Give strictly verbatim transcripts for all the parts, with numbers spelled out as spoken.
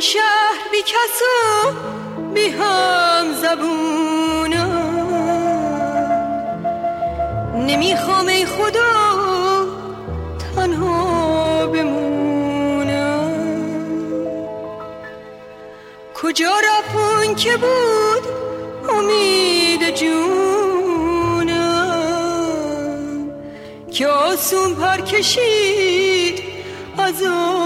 شهر بی کس و بی هم زبونم، نمیخوام ای خدا تنها بمونم. کجا رفت که بود امید جونم، که آسون پر کشید از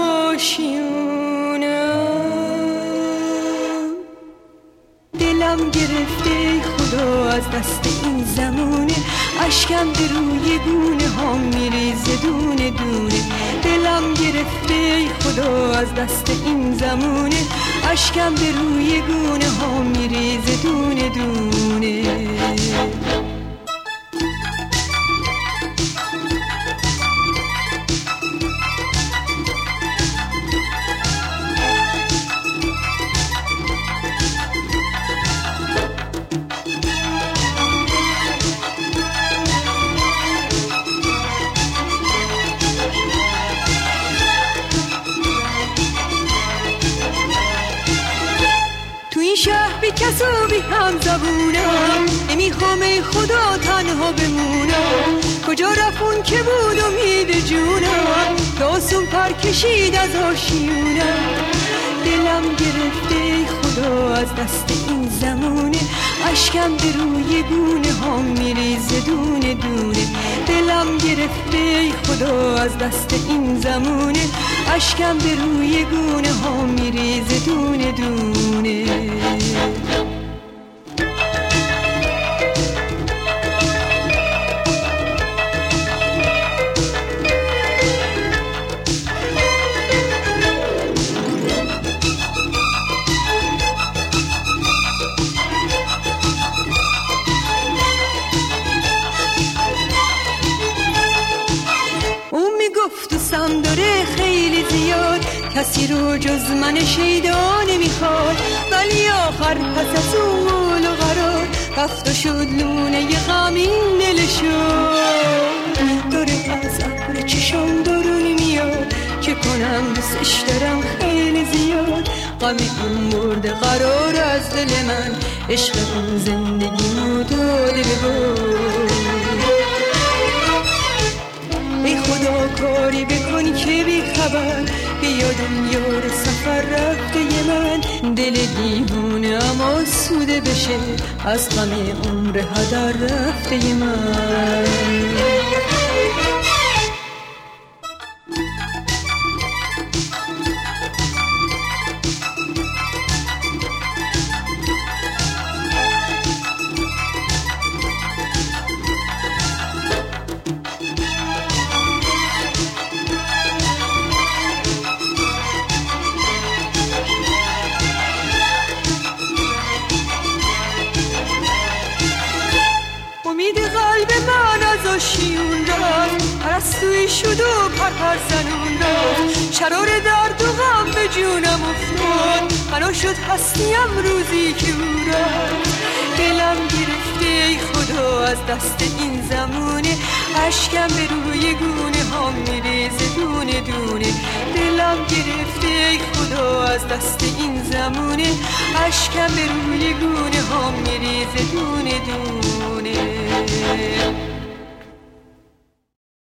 آشیونم. دلم گرفته ای خدا از دست این زمونه، اشکم به روی گونه ها میریزه دونه دونه. دلم گرفته ای خدا از دست این زمونه، اشکم به روی گونه ها میریزه دونه دونه. شهر بی کس و بی هم زبونم، نمیخوام ای خدا تنها بمونم. کجا رفون که بود امید جونم، که آسون پر کشید از آشیونم. دلم گرفته ای خدا از دست این زمونه، اشکم به روی گونه ها میریزه دونه دونه. دلم گرفته ای خدا از دست این زمونه، اشکم به روی گونه ها میریزه دونه دونه. دوستم داره خیلی زیاد، کسی رو جز من شیدا نمیخواد. ولی آخر پس از اون قول و قرار رفت و شد لونه ی غمین دلشون. داره از ابر چشام بارون میاد، چه کنم دوستش دارم خیلی زیاد. غمی اون مرده قرار از دل من، عشق اون زندگی مو داده به باد. ای خدا کاری بکن که بی خبر بیادم یار سفر رفته ی من. دل دیوونه اما سوده بشه از غم عمر هدر رفته ی من. آشیون رفت، پرستوی شد و پرپر زنون رفت. شرار درد و غم به جونم افتاد، فنا شد هستیم روزی که او رفت. دلم گرفته ای خدا از دست این زمونه، اشکم به روی گونه ها میریزه دونه دونه. دلم گرفته ای خدا از دست این زمونه، اشکم به روی گونه ها میریزه دونه دونه.